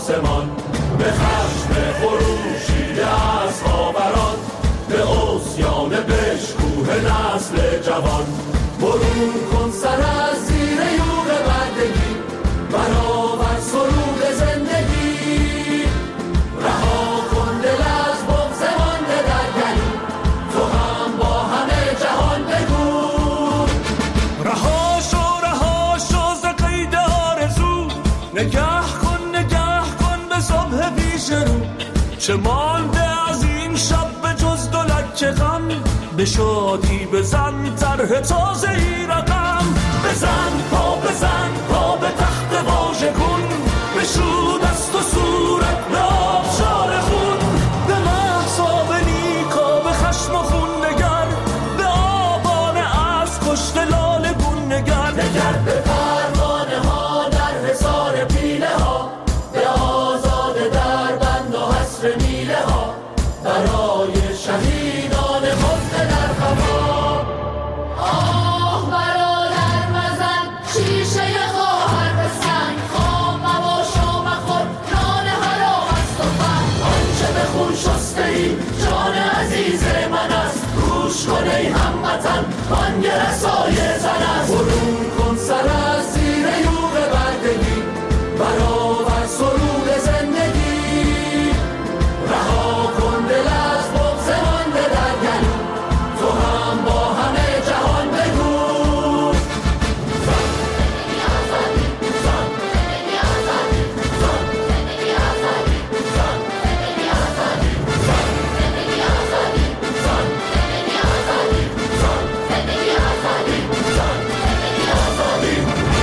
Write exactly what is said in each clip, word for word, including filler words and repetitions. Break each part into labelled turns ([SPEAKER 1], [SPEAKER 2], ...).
[SPEAKER 1] آسمان، به خشم خروشیده از خاوران، به عصیان بشکوه نسل جوان. برون کن سر از زیر یوغ بردگی، برآور سرود زندگی. رها کن دل از بغض مانده در گلو، تو هم با همه جهان بگو.
[SPEAKER 2] رها شو رها شو ز قید آرزو، نگه کن نگه کن به صبح پیش رو. چه مانده از این شب به جز دو لکه غم، به شادی بزن طرح تازه ای رقم. بزن پا بزن پا به تخت واژه کن، بشو دست و صورت به آبشار خون. به محصاب نیکا به خشم و خون نگر، به آبان از کشت لال گون نگر.
[SPEAKER 1] نگر به پروانه ها در حصار پیله ها، به آزاده در بند و حصر میله ها. برای شهیدان خفته در خفا، آه برادر مزن شیشه خواهر به سنگ. خام مباش و مخور نان حرام است و فن. آنچه به خون شسته ای جان عزیز من است، گوش کن ای هموطن بانگ رسای زن است. برون کن سر از زیر یوغ بردگی، برآور سرود زندگی. رها کن دل از بغض مانده در گلو، تو هم با همه جهان بگو. زن زندگی آزادی، زن زندگی آزادی، زن زندگی آزادی، زن زندگی آزادی، زن زندگی آزادی، زن زندگی آزادی، زن زندگی آزادی، زن زندگی آزادی.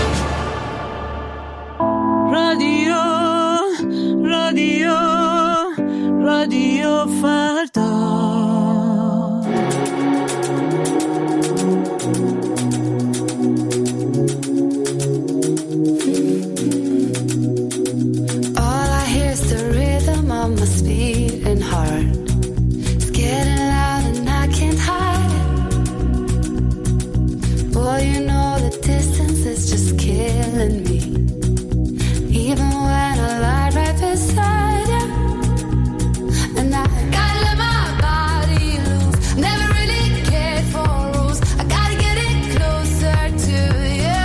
[SPEAKER 2] رادیو رادیو رادیو فردا.
[SPEAKER 3] All I hear is the rhythm of my beating heart. It's getting loud and I can't hide it. Boy, you know the distance is just killing me. Even when I lie right beside you, and I gotta let my body loose. Never really cared for rules. I gotta get it closer to you.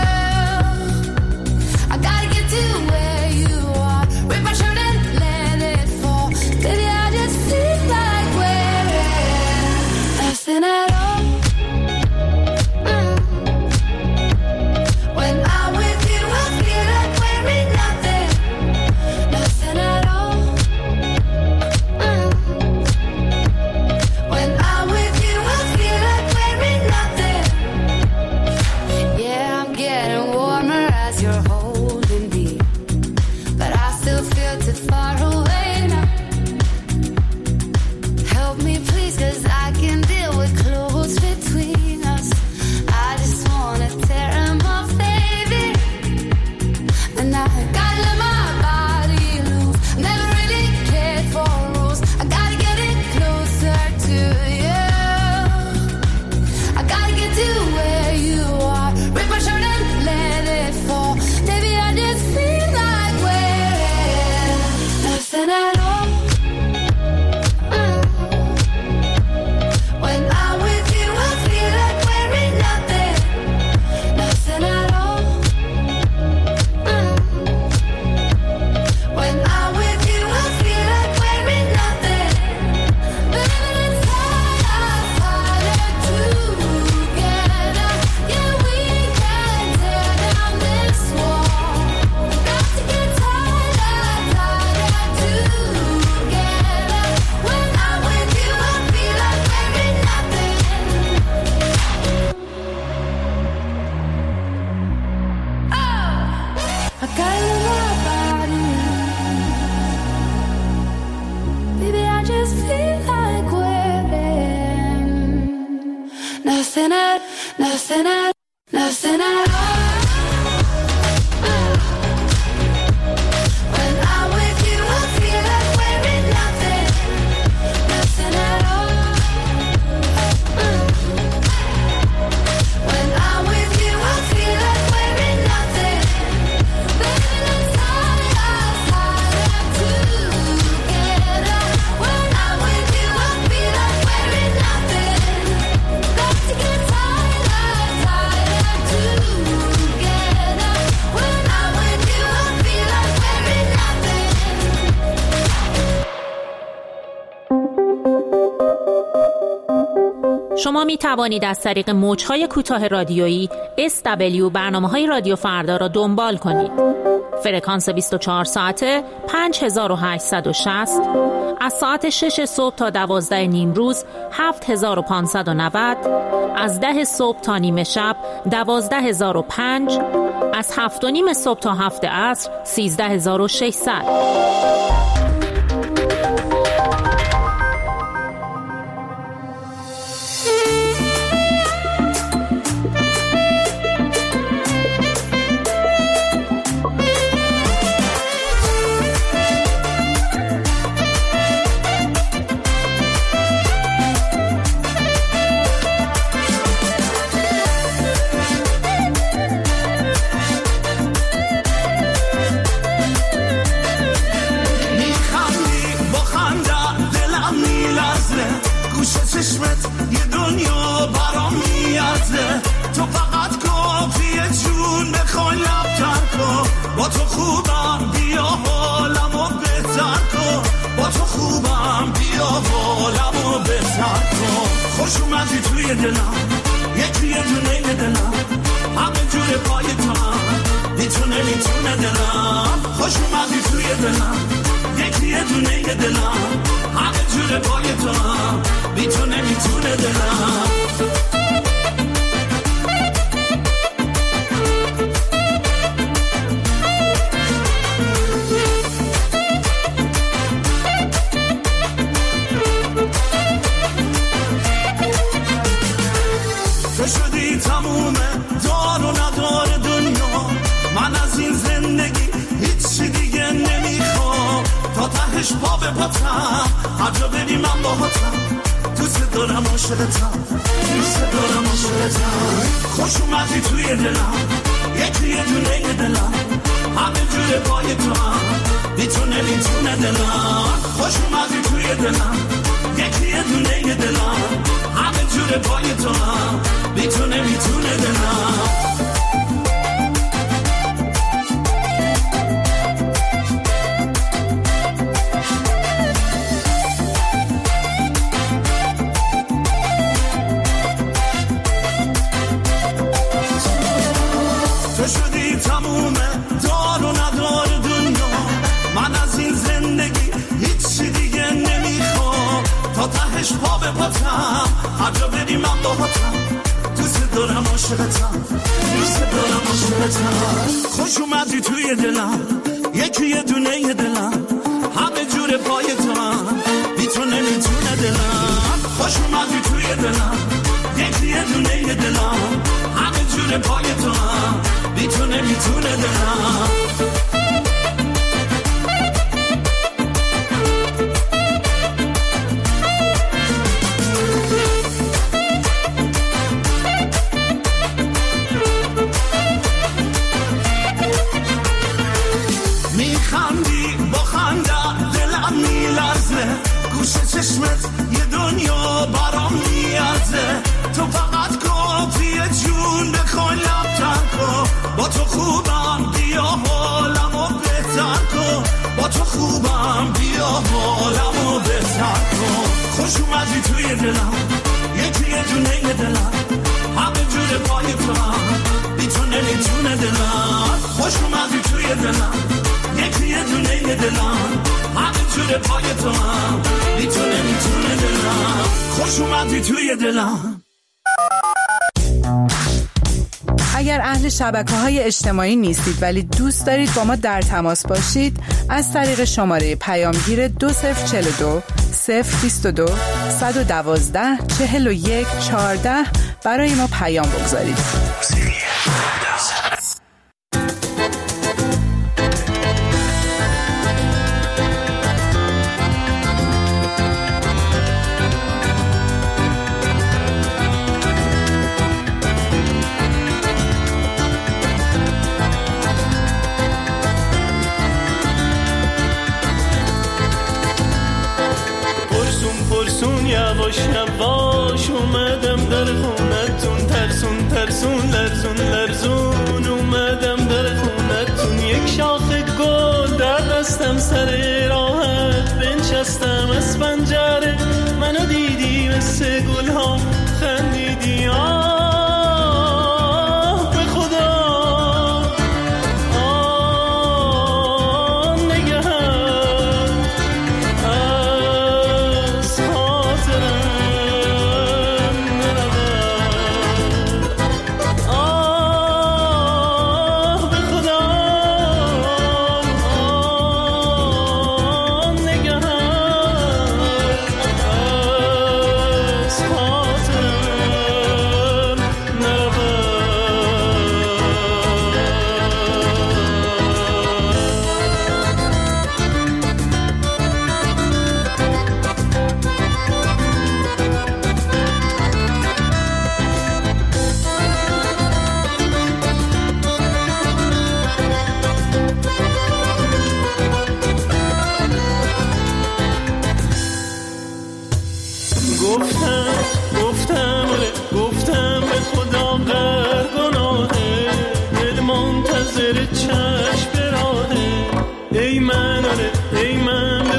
[SPEAKER 3] I gotta get to where you are. Rip my shirt and let it fall. Baby, I just feel like wearing nothing at all. Mm. When I'm with you, I feel like wearing nothing, nothing at all. Mm. When I'm with you, I feel like wearing nothing. Yeah, I'm getting warmer as you're holding me, but I still feel too far away now. Help me please, 'cause I can deal with clothes between us. I just wanna tear 'em off, baby. And I gotta let my body loose. Never really cared for rules. I gotta get it closer to you. I gotta get to where you are. Rip my shirt and let it fall. Baby, I just feel like wearing nothing at all. Mm. When I'm with you, I feel like wearing nothing, nothing at all. Mm. When I'm with you, I feel like wearing nothing. Living inside us, harder together. Yeah, we can tear down this wall. Got to get tighter, tighter together. When I'm with you, I feel like wearing nothing. Oh, I gotta let my body loose. Baby, I just feel like wearing nothing at, nothing at, nothing at all. Mm. When I'm with you, I feel like wearing nothing, nothing at all. Mm. When I'm with you, I feel like wearing nothing. Living inside us, harder
[SPEAKER 4] شما می توانید از طریق موج‌های کوتاه رادیویی اس دبلیو برنامه‌های رادیو فردا را دنبال کنید. فرکانس بیست و چهار ساعته پنج هزار و هشتصد و شصت، از ساعت شش صبح تا دوازده نیم روز هفت هزار و پانصد و نود، از ده صبح تا نیمه شب دوازده هزار و پنج، از هفت و نیم صبح تا هفت عصر سیزده هزار و ششصد.
[SPEAKER 5] اگر اهل شبکه‌های اجتماعی نیستید ولی دوست دارید با ما در تماس باشید، از طریق شماره پیامگیر دو صفر چهل و دو صفر بیست و دو صد و دوازده چهل و یک چهارده برای ما پیام بگذارید.
[SPEAKER 6] یواش یواش اومدم در خونتون، ترسون ترسون لرزون لرزون اومدم در خونتون. یک شاخه گل در دستم سر راحت بنشستم از پنجره، منو دیدی مثل گل ها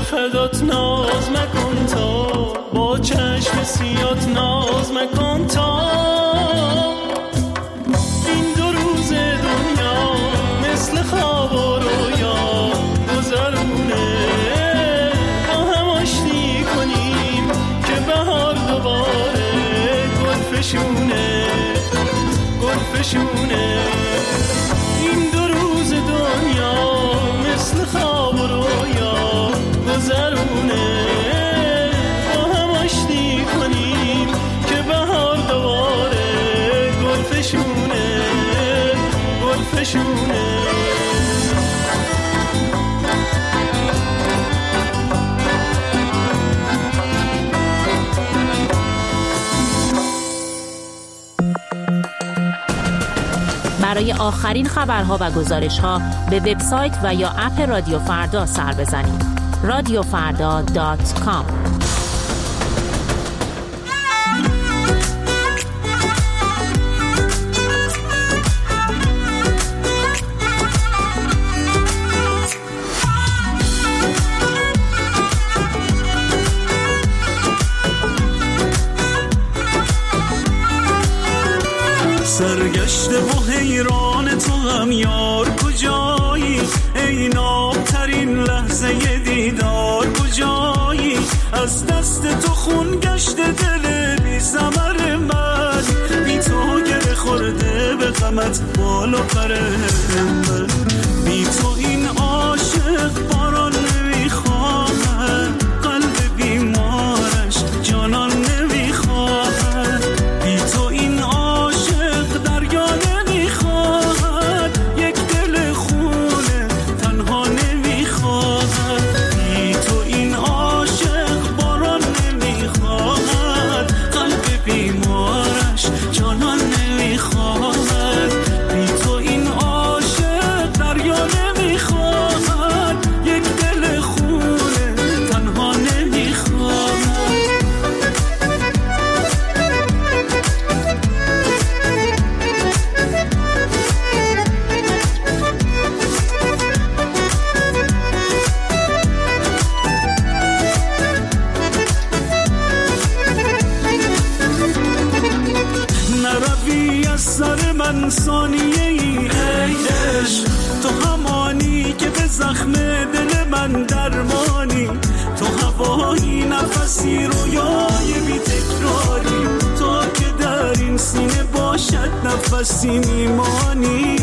[SPEAKER 6] فدات ناز مکن تا با چشم سیات ناز مکن تا این دو روز دنیا مثل خواب و رویا گذرونه با هم آشتی کنیم که بهار دوباره گل فشونه گل فشونه این دو روز دنیا مثل خواب و رویا گذرونه با هم آشتی کنیم که بهار دوباره گل فشونه گل فشونه
[SPEAKER 4] برای آخرین خبرها و گزارش‌ها به وبسایت و یا اپ رادیو فردا سر بزنید. رادیو فردا دات کام.
[SPEAKER 2] سرگشته و حیران تو هم یار کجایی ای نابترین لحظه دیدار کجایی از دست تو خون گشته دل بی ثمر من بی تو گره خورده به غمت بال و پر من بی تو این عاشق باران نمیخواهد قلب بیمارش جانان نمیخواهد بی تو این ثانیه ای عشق تو همانی که به زخم دل من درمانی تو هوایی نفسی رویای بی تکراری تو که در این سینه باشد نفسی میمانی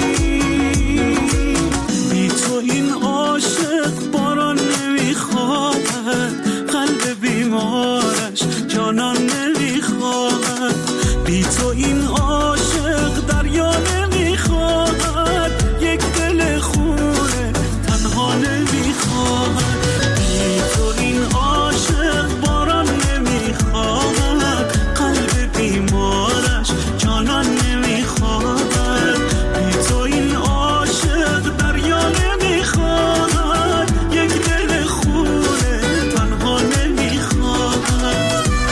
[SPEAKER 2] بی تو این عاشق باران نمیخواهد قلب بیمارش جانان نمیخواهد بی تو این عاشق دریا نمیخواهد یک دل خونه تنها نمیخواهد بی تو این عاشق باران نمیخواهد قلب بیمارش جانان نمیخواهد بی تو این عاشق دریا نمیخواهد یک دل خونه تنها نمیخواهد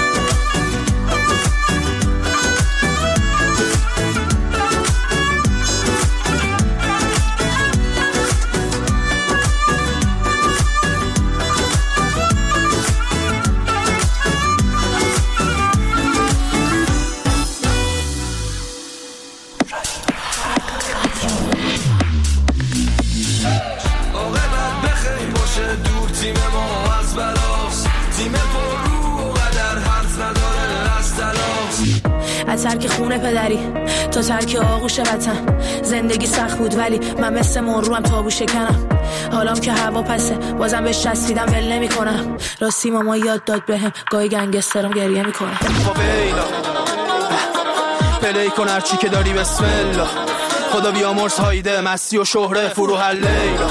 [SPEAKER 7] ترک خونه پدری تا ترک آغوش وطن زندگی سخت بود ولی من مثل مرو هم تابو شکنم حالام که هوا پسه بازم بهش چسبیدم ول نمی کنم راستی ماما یاد داد بهم گاهی گنگسترم گریه میکنم
[SPEAKER 8] فاویلا پلی کن هرچی که داری بسم الله خدا بیامرز هایده مستی و شهره فروح لیلا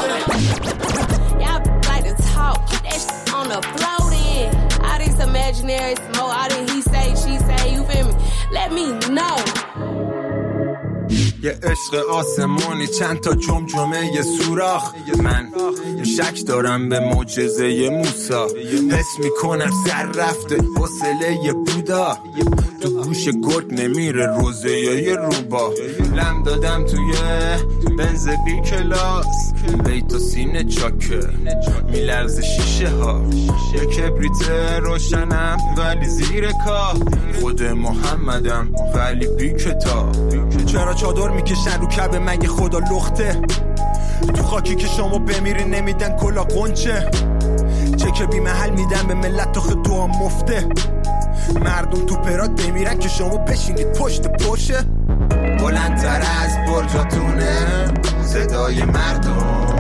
[SPEAKER 8] imaginary smoke, all that he say, she say, you feel me? Let me know.
[SPEAKER 9] یه عشق آسمانی چند تا جمجمه یه سوراخ من یه شک دارم به معجزه موسی حس میکنم سر رفته حوصله یه بودا تو جوش گرگ نمیره روزه یا یه روبا. لم دادم توی بنز بی کلاس، بیت و سینه چاکه میلرز شیشه ها. یه کبریت روشنم ولی زیر کاه، خود محمدم ولی بی کتاب. چرا چادر میکشن رو کعبه مگه خدا لخته؟ تو خاکی که شما بمیری نمیدن کلا قنچه. چک بی محل میدن به ملت آخه دعا مفته. مردم تو پرات بمیرن که شما بشینید پشت پشه. بلندتر از برجاتونه صدای مردم،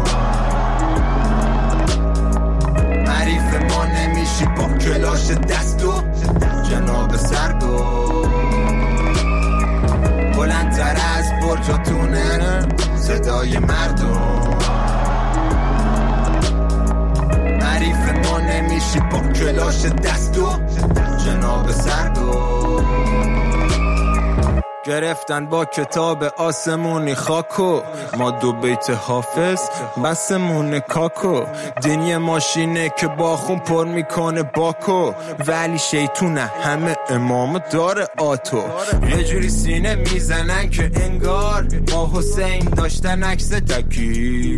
[SPEAKER 9] حریف ما نمیشی با کلاش دستو جناب سردو. بلندتر از برجاتونه صدای مردم، حریف ما نمیشی با کلاش دستو جناب سردو. گرفتن با کتاب آسمونی خاکو، ما دو بیت حافظ بسمون کاکو. دینی ماشینه که با خون پر میکنه باکو، ولی شیطونه همه امام داره آتو. یه جوری سینه میزنن که انگار با حسین داشتن عکس دکی.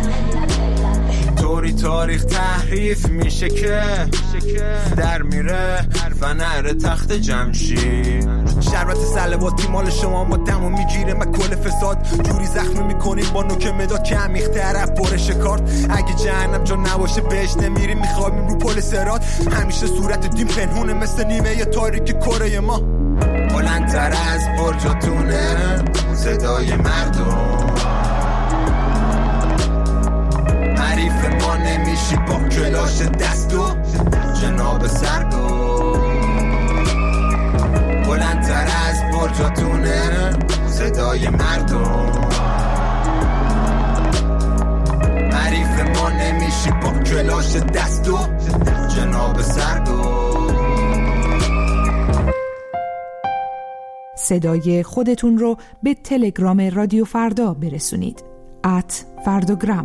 [SPEAKER 9] طوری تاریخ تحریف میشه که در میره فنر تخت جمشید. شربت سلواتی مال شما ما دمو میگیره، من کل فساد جوری زخمی میکنیم با نوک مداد که عمیق طرف برش کارت. اگه جهنم جا نباشه بهش نمیریم، میخوابیم رو پل صراط. همیشه صورت دین پنهونه مثل نیمه تاریک کره ما. بلندتر از برجاتونه صدای مردم، حریف ما نمیشی با کلاش دستو جناب سردو. بلندتر از برجاتونه صدای مردم، حریف ما نمیشی با کلاش دستو جناب سردو.
[SPEAKER 10] صدای خودتون رو به تلگرام رادیو فردا برسونید. ات فرداگرام.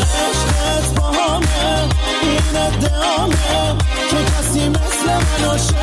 [SPEAKER 1] عشقت با همه این ادعامه که کسی مثل من عاشق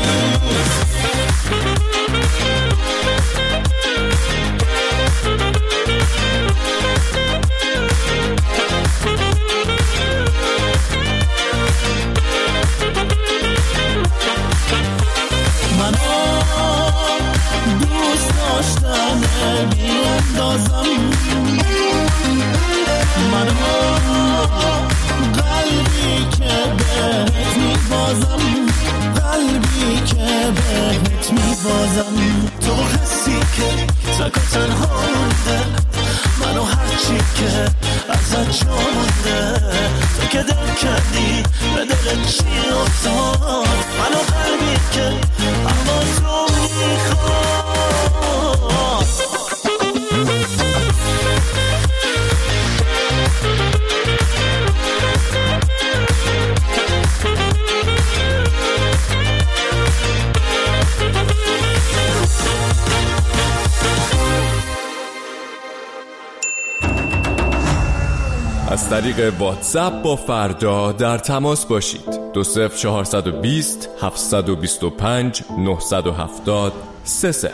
[SPEAKER 11] از طریق واتساپ با فردا در تماس باشید. دو صفر چهارصد و بیست هفتصد و بیست و پنج نهصد و هفتاد سه صفر.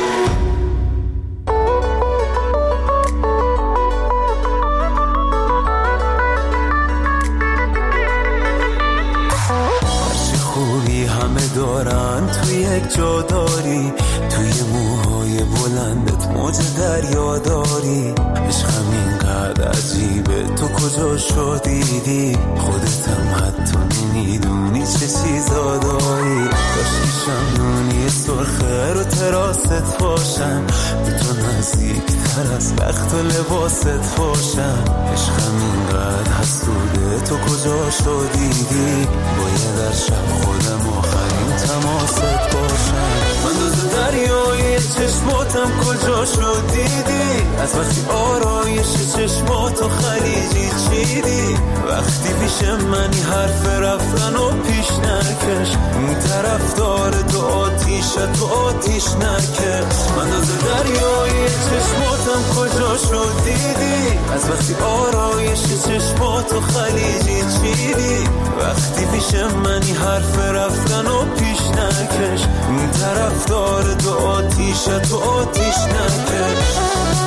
[SPEAKER 12] هرچی خوبی همه دارن توی یک جا داری، توی موهای بلندت موج دریا داری. عشقم اینقدر عجیبه تو کجا شدیدی، خودتم حتی نمیدونی چه چیزا داری. داشتی شمدونی سرخه رو تراست باشم، به تو نزدیک تر از وقت و لباست باشم. عشقم اینقدر حسوده تو کجا شدیدی، باید در شب خودم آخرین تماست باشم. من دوز دریای چشماتم کجا شدیدی، از وقتی آرایش چشماتو خلیجی چیدی. وقتی پیش منی حرف رفتن و پیش نکش، اون طرف داره تو آتیشت تو آتیش نکش. من دوز دریای چشماتم کجا شدیدی، از وقتی آرایش چشماتو خلیجی چیدی. وقتی پیش منی حرف رفتن و پیش نکش، اون طرف داره تو آتیشت تو آتیش نکش.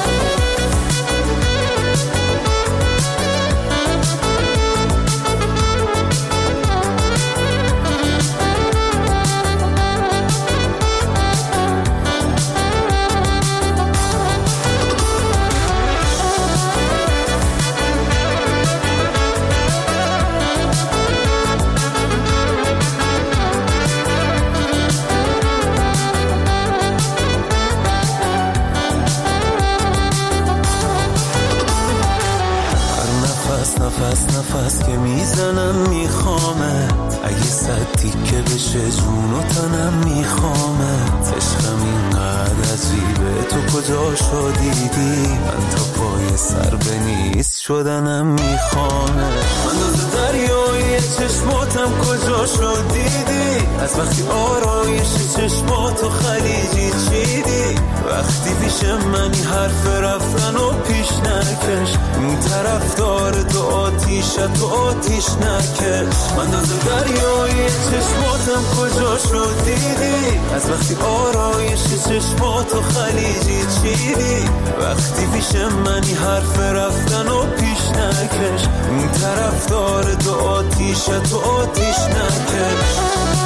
[SPEAKER 12] نفس نفس که میزنم میخوامت، اگه صد تیکه بشه جون و تنم میخوامت. عشقم اینقدر عجیبه تو کجا شدیدی، من تا پای سر به نیست شدنم میخوامت. من دوز دریای چشماتم کجا شدیدی، از وقتی آرایش چشماتو خلیجی چیدی. وقتی پیش منی حرف رفتن و پیش نکش، اون طرف داره تو آتیشت تو آتیش نکش. من دوز دریای چشماتم کجا شدیدی، از وقتی آرایش چشماتو خلیجی چیدی. وقتی پیش منی حرف رفتن و پیش نکش، اون طرف داره تو آتیشت تو آتیش نکش.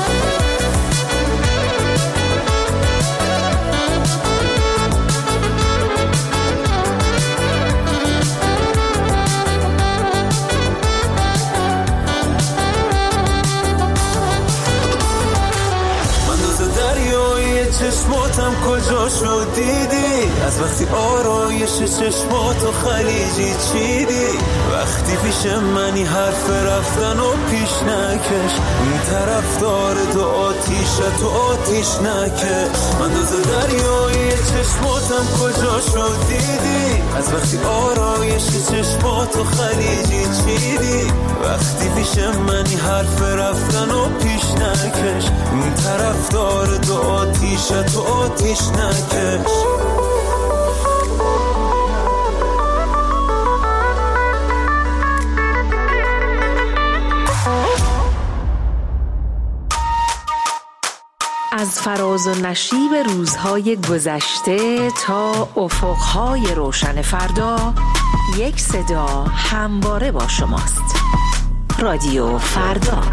[SPEAKER 12] چشماتم کجا شدیدی، از وقتی آرایش چشماتو خلیجی چیدی. وقتی پیش منی حرف رفتن و پیش نکش، اون طرف داره تو آتیشت تو آتیش نکش. من دوز دریای چشماتم کجا شدیدی، از وقتی آرایش چشماتو خلیجی چیدی. وقتی پیش منی حرف رفتن و پیش نکش، اون طرف داره تو آتیشت تو آتیش نکش.
[SPEAKER 13] از فراز و نشیب روزهای گذشته تا افقهای روشن فردا، یک صدا همواره با شماست. رادیو فردا.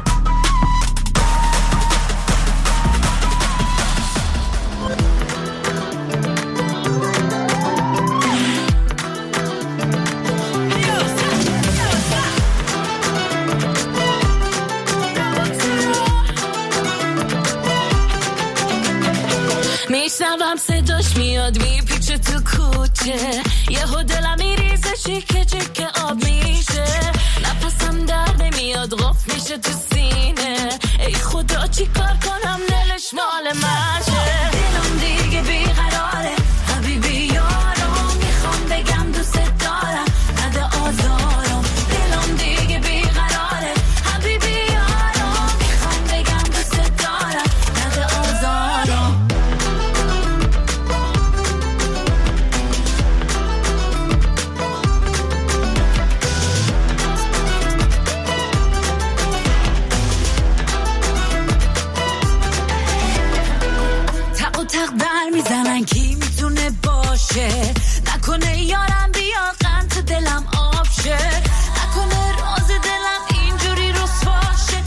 [SPEAKER 14] میشنوم صداش میاد میپیچه تو کوچه، یهو دلم میریزه چیکه چیکه آب میشه، نفسم در نمیاد غف میشه تو سینه، ای خدا چی کار کنم دلش مال منشه، دلم دیگه بیقراره حبیبی یارم، میخوام بگم دوست دارم نده آزارم، دلم دیگه بیقراره حبیبی یارم، میخوام بگم دوست دارم نده آزارم. تق بر میزنن کی میتونه باشه، نکنه یارم بیا غم تو دلم آب شه، نکنه راز دلم اینجوری رسواشه،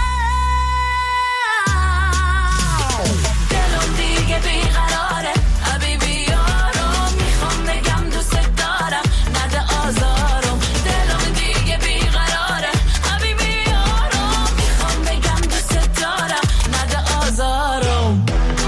[SPEAKER 14] دلم دیگه بیقراره حبیبی یارم، میخوام بگم دوست دارم نده آزارم، دلم دیگه بیقراره حبیبی یارم، میخوام بگم دوست دارم نده آزارم.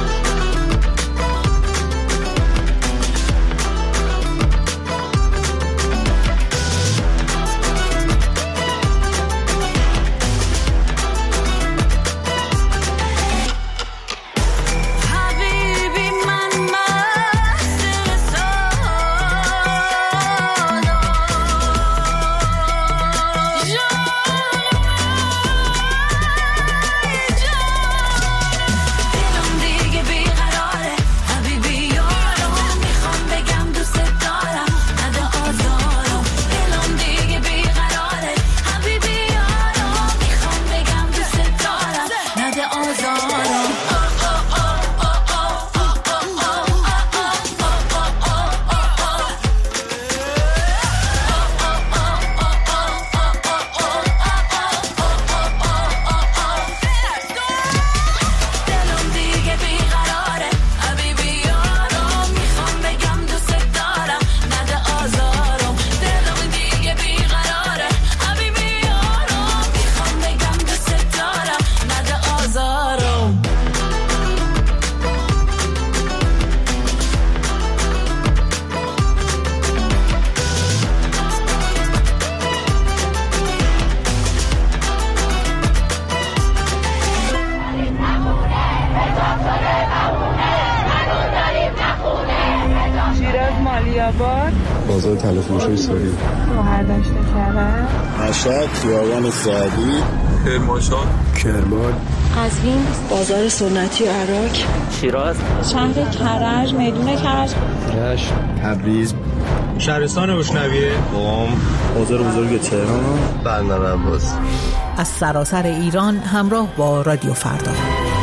[SPEAKER 15] بازار تلفروشی سوری
[SPEAKER 5] شوهر داشته کرده
[SPEAKER 15] مشهد خیابان سعدی
[SPEAKER 16] کرمانشاه
[SPEAKER 15] کرمان
[SPEAKER 17] قزوین بازار سنتی و عراق
[SPEAKER 18] شیراز
[SPEAKER 17] شهر کرج میدون کرج
[SPEAKER 15] رشت تبریز
[SPEAKER 16] شهرستان بشنویه
[SPEAKER 15] قم بازار بزرگ تهران بندر عباس.
[SPEAKER 10] از سراسر ایران همراه با رادیو فردا.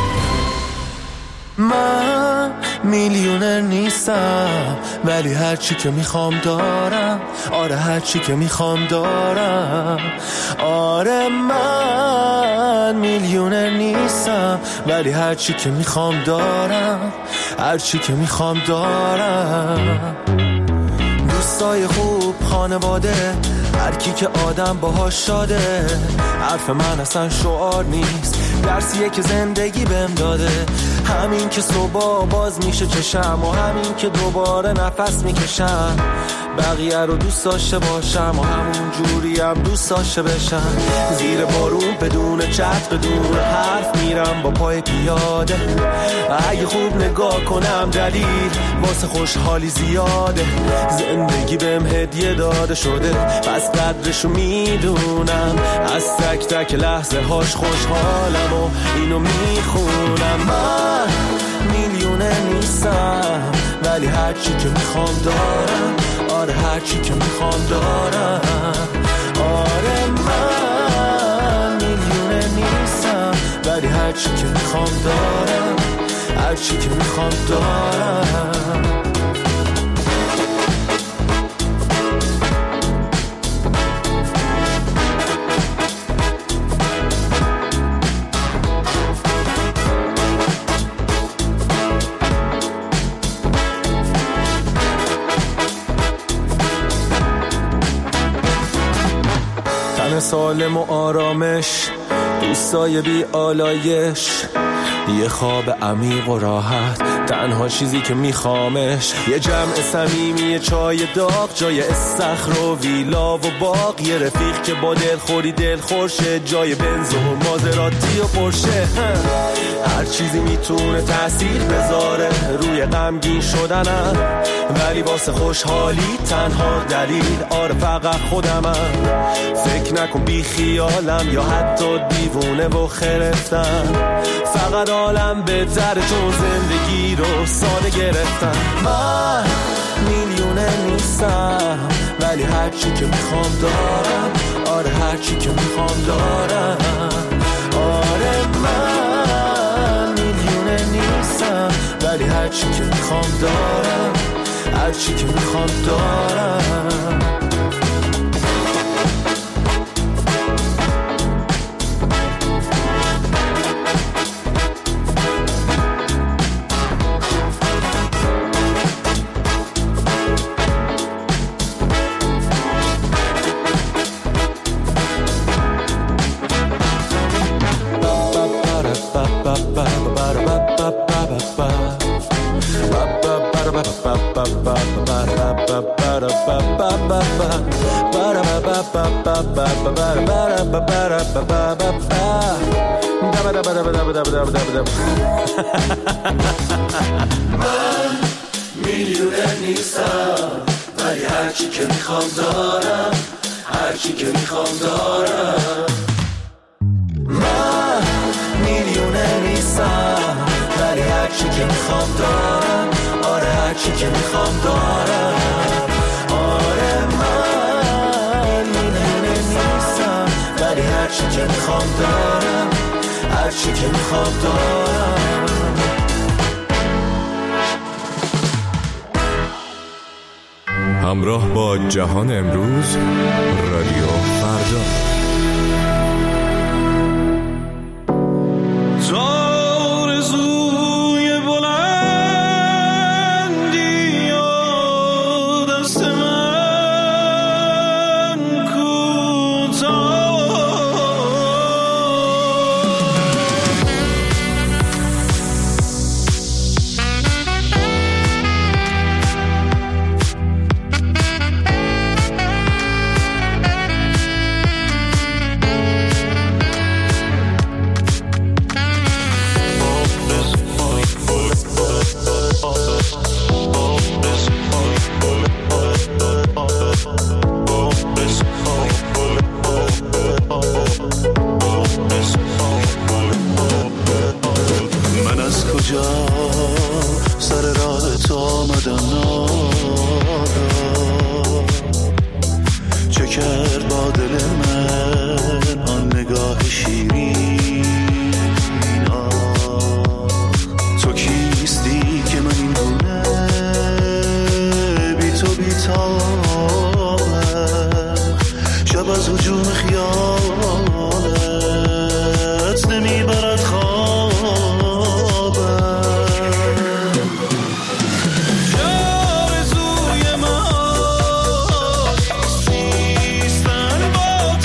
[SPEAKER 12] من میلیونر نیستم ولی هر چی که میخوام دارم، آره هر چی که میخوام دارم، آره من میلیونر نیستم ولی هر چی که میخوام دارم، هر چی که میخوام دارم، دوستای خوب، خانواده، هر کی که آدم باهاش شاده، حرف من اصلا شعار نیست، درسیه که زندگی بهم داده، همین که صبح باز میشه چشم و همین که دوباره نفس میکشم، بقیه رو دوست داشته باشم و همون جوری هم دوست داشته بشم، زیر بارون بدون چت بدون حرف میرم با پای پیاده، اگه خوب نگاه کنم دلیل واسه خوشحالی زیاده، زندگی بهم هدیه داده شده پس قدرشو میدونم، از تک تک لحظه هاش خوشحالم و اینو میخونم، من میلیونه نیستم ولی هر چی که میخوام دارم، آره هر چی که میخوام دارم، آره من میلیونه نیستم ولی هر چی که میخوام دارم. هرچی که میخوام دارم. تن سالم و آرامش، دوستای بی آلایش، یه خواب عمیق و راحت، تنها چیزی که میخوامش یه جمع صمیمی، چای داغ جای استخر و ویلا و باغ، یه رفیق که با دل خوری دل خورشه، جای بنز و مازراتی و پرشه. هر چیزی میتونه تأثیر بذاره روی غمگین شدنم، ولی واسه خوشحالی تنها دلیل آره فقط خودمم. فکر نکن بی خیالم یا حتی دیوونه و خرفتم، فقط عالم بهتره چون زندگی رو ساده گرفتم. من میلیونه نیستم ولی هرچی که میخوام دارم، آره هرچی که میخوام دارم. آره من میلیونه نیستم ولی هرچی که میخوام دارم، هرچی که میخوام دارم.
[SPEAKER 1] من میلیونه نیستم ولی هرچی که میخوام دارم، هرچی که میخوام دارم.
[SPEAKER 12] من میلیونه نیستم ولی هرچی که میخوام دارم، آره هرچی که میخوام دارم. آره من میلیونه نیستم ولی هرچی که میخوام دارم، هرچی که میخوام دارم.
[SPEAKER 11] همراه با جهان امروز، رادیو فردا.
[SPEAKER 12] Oh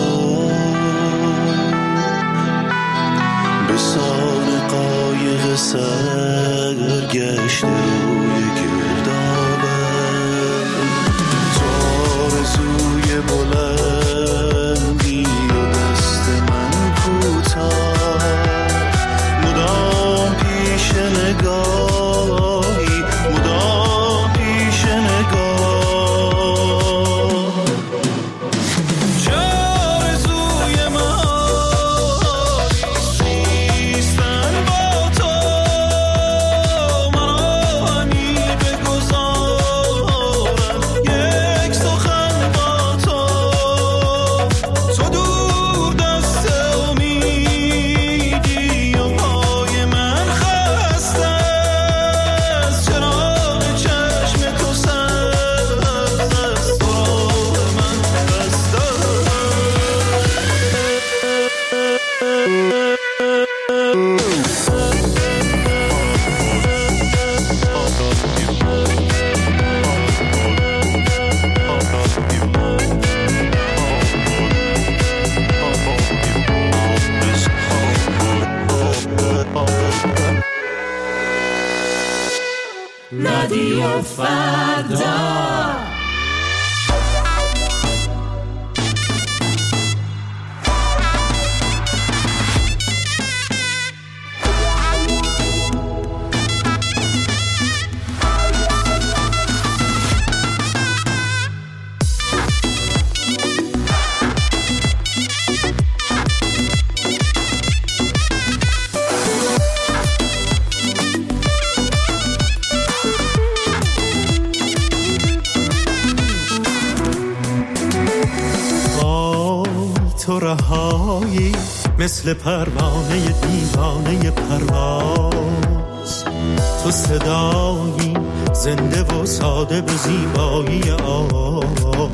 [SPEAKER 12] به سان قایق سرگشت روی گردابه تو آرزوی بلندی و دست من کوتاه مدام پیش نگاهی مدام پیش نگاه چه آرزوی من نیستن با تو من آهنی بگذارم یک سخن با تو تو دور دست امیدی و پای من خسته است چراغ چشم تو سرد است تو راه من بسته
[SPEAKER 1] رادیو فردا.
[SPEAKER 12] تو رهایی مثل پروانه دیوانه پرواز تو صدایی زنده و ساده به زیبایی آواز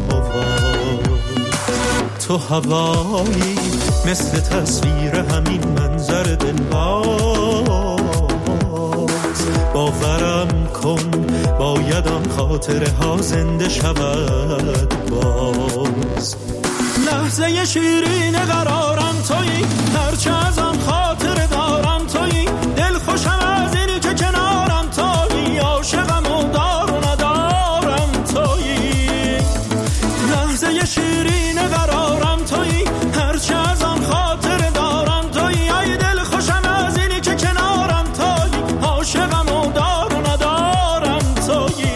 [SPEAKER 12] تو هوایی مثل تصویر همین منظر دلباز باورم کن باید آن خاطره ها زنده شود باز لحظه شیرین قرارم تویی هرچه از آن خاطر دارم تویی دل خوشم از اینی که کنارم تویی عاشقم و دار و ندارم تویی لحظه شیرین قرارم تویی هرچه از آن خاطر دارم تویی ای دل خوشم از اینی که کنارم تویی عاشقم و دار و ندارم تویی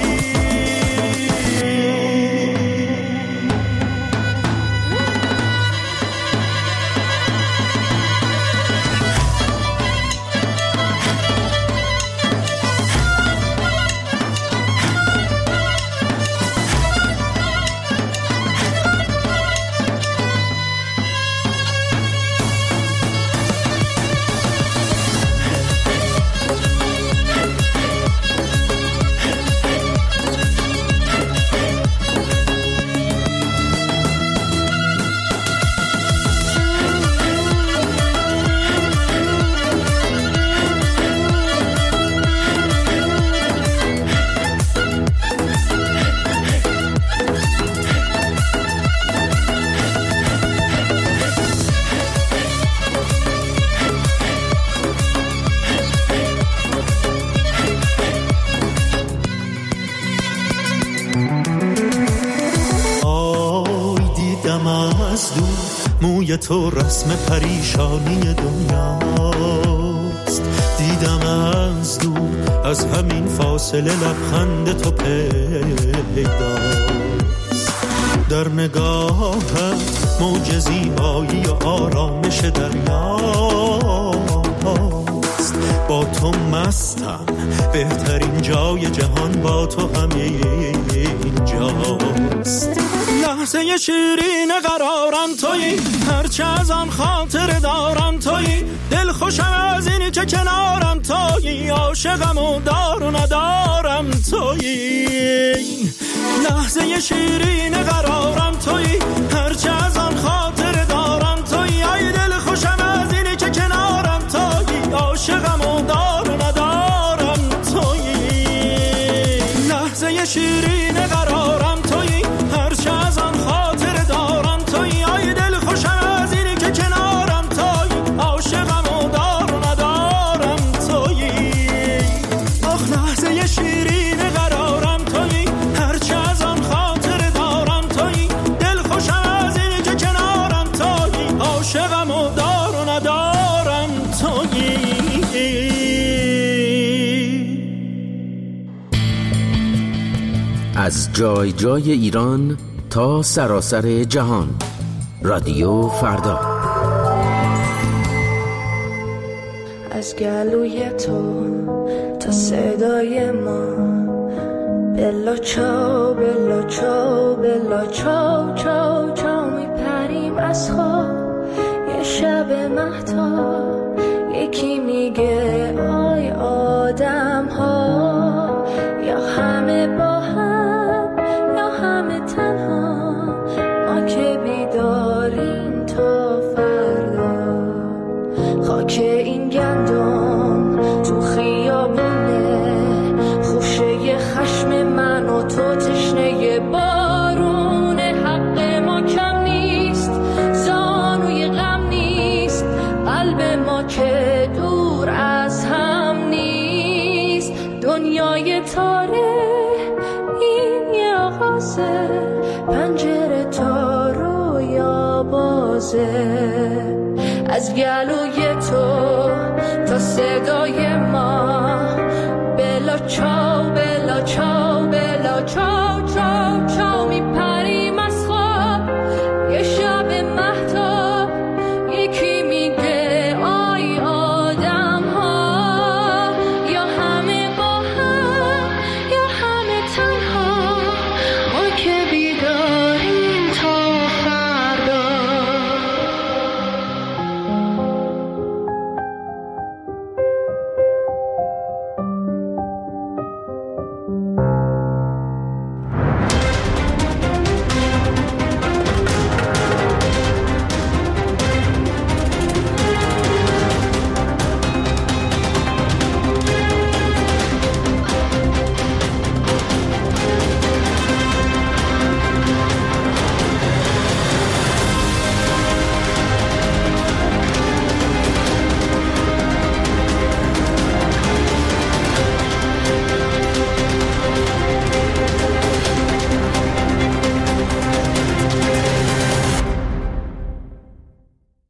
[SPEAKER 12] موی تو رسم پریشانی دنیاست دیدم از دور از همین فاصله لبخند تو پیداست در نگاهت موج زیبایی و آرامش دریاست با تو مستم بهترین جای جهان با تو همین جاست لحظه شیرین قرارم تویی هرچه از آن خاطر دارم تویی دل خوشم از اینی که کنارم تویی عاشقم و دار و ندارم تویی لحظه شیرین قرارم تویی هرچه از آن خاطر دارم تویی ای دل خوشم از اینی که کنارم تویی عاشقم و دار و ندارم تویی لحظه شیرین قرارم تویی هرچه از آن خاطر دارم تویی ای دل خوشم
[SPEAKER 6] عاشقم و دار و ندارم تویی.
[SPEAKER 18] از جای جای ایران تا سراسر جهان، رادیو فردا.
[SPEAKER 19] از گلوی تو تا صدای ما، بلا چاو بلا چاو بلا چاو چاو چاو میپریم از خواب یه شب مهتاب. یکی میگه آی آدم ها، یا همه با هم یا همه تنها، ما که بیداریم تا فردا. خاک این گندم تو خیابونه، خوشه خشم من و تو تشنه بارونه. حق ما کم نیست، زانوی غم نیست، قلب ما که دور از هم نیست. دنیای تاره این یه آغازه، پنجره تا رویا بازه. از گلوی تو تا صدای ما، بلا چاو بلا چاو بلا چاو.